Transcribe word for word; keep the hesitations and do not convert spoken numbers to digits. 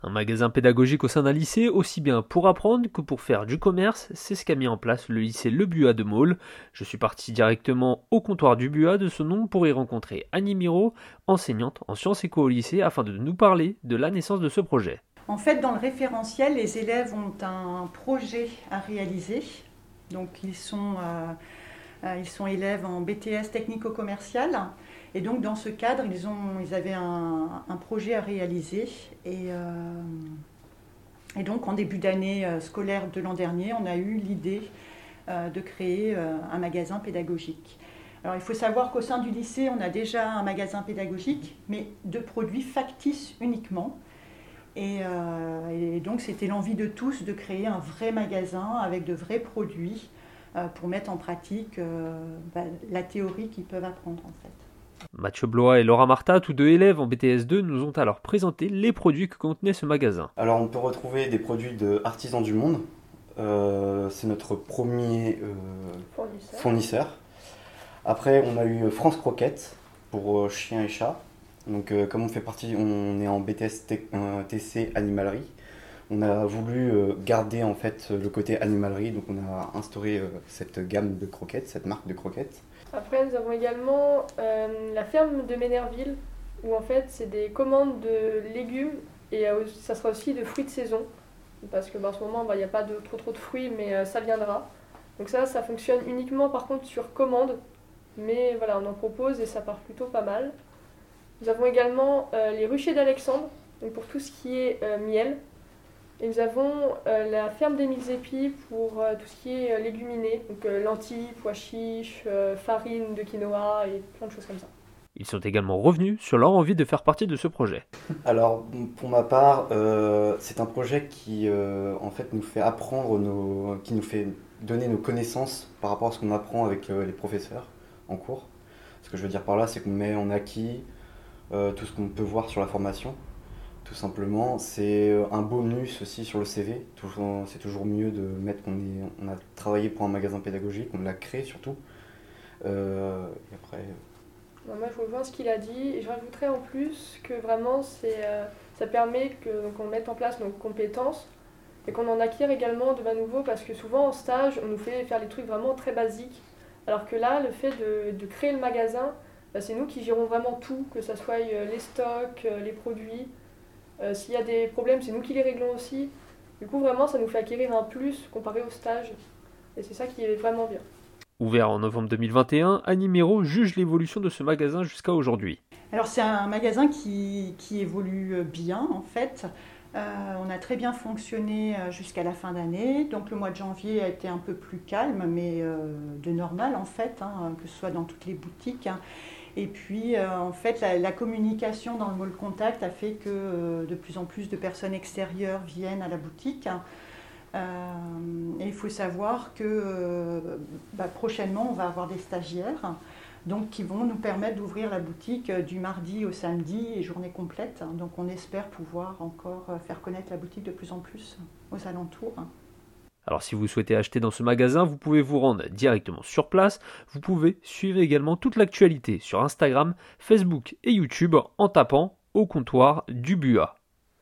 Un magasin pédagogique au sein d'un lycée, aussi bien pour apprendre que pour faire du commerce, c'est ce qu'a mis en place le lycée Le Buat de Maule. Je suis parti directement au comptoir du Buat de ce nom pour y rencontrer Annie Miro, enseignante en sciences éco au lycée, afin de nous parler de la naissance de ce projet. En fait, dans le référentiel, les élèves ont un projet à réaliser. Donc, ils sont, euh, ils sont élèves en B T S technico-commercial. Et donc, dans ce cadre, ils, ont, ils avaient un, un projet à réaliser. Et, euh, et donc, en début d'année scolaire de l'an dernier, on a eu l'idée euh, de créer euh, un magasin pédagogique. Alors, il faut savoir qu'au sein du lycée, on a déjà un magasin pédagogique, mais de produits factices uniquement. Et, euh, et donc, c'était l'envie de tous de créer un vrai magasin avec de vrais produits euh, pour mettre en pratique euh, bah, la théorie qu'ils peuvent apprendre, en fait. Mathieu Blois et Laura Marta, tous deux élèves en B T S deux, nous ont alors présenté les produits que contenait ce magasin. Alors on peut retrouver des produits de Artisans du Monde, euh, c'est notre premier euh, fournisseur. fournisseur. Après on a eu France Croquette pour euh, chiens et chats. Donc euh, comme on fait partie, on est en B T S T C animalerie, on a voulu euh, garder en fait le côté animalerie, donc on a instauré euh, cette gamme de croquettes, cette marque de croquettes. Après, nous avons également euh, la ferme de Ménerville, où en fait c'est des commandes de légumes et euh, ça sera aussi de fruits de saison, parce que bah, en ce moment il n'y a pas de, trop trop de fruits, mais euh, ça viendra. Donc ça, ça fonctionne uniquement par contre sur commande, mais voilà, on en propose et ça part plutôt pas mal. Nous avons également euh, les ruchers d'Alexandre, donc pour tout ce qui est euh, miel. Et nous avons euh, la ferme des mille épis pour euh, tout ce qui est euh, léguminés, donc euh, lentilles, pois chiches, euh, farine de quinoa et plein de choses comme ça. Ils sont également revenus sur leur envie de faire partie de ce projet. Alors pour ma part, euh, c'est un projet qui euh, en fait nous fait apprendre, nos, qui nous fait donner nos connaissances par rapport à ce qu'on apprend avec euh, les professeurs en cours. Ce que je veux dire par là, c'est qu'on met en acquis euh, tout ce qu'on peut voir sur la formation. Tout simplement, c'est un bonus aussi sur le C V. C'est toujours mieux de mettre qu'on est, on a travaillé pour un magasin pédagogique, on l'a créé surtout. Euh, et après... Bon, moi, je rejoins ce qu'il a dit et je rajouterais en plus que vraiment, c'est, euh, ça permet que, qu'on mette en place nos compétences et qu'on en acquiert également de nouveau parce que souvent en stage, on nous fait faire des trucs vraiment très basiques. Alors que là, le fait de, de créer le magasin, bah, c'est nous qui gérons vraiment tout, que ce soit les stocks, les produits. Euh, s'il y a des problèmes, c'est nous qui les réglons aussi. Du coup, vraiment, ça nous fait acquérir un plus comparé au stage. Et c'est ça qui est vraiment bien. Ouvert en novembre deux mille vingt et un, Annie Miro juge l'évolution de ce magasin jusqu'à aujourd'hui. Alors, c'est un magasin qui, qui évolue bien, en fait. Euh, on a très bien fonctionné jusqu'à la fin d'année. Donc, le mois de janvier a été un peu plus calme, mais euh, de normal, en fait, hein, que ce soit dans toutes les boutiques. Hein. Et puis, euh, en fait, la, la communication dans le Mall Contact a fait que euh, de plus en plus de personnes extérieures viennent à la boutique. Euh, et il faut savoir que euh, bah, prochainement, on va avoir des stagiaires donc, qui vont nous permettre d'ouvrir la boutique du mardi au samedi et journée complète. Donc, on espère pouvoir encore faire connaître la boutique de plus en plus aux alentours. Alors si vous souhaitez acheter dans ce magasin, vous pouvez vous rendre directement sur place. Vous pouvez suivre également toute l'actualité sur Instagram, Facebook et YouTube en tapant au comptoir du Buat.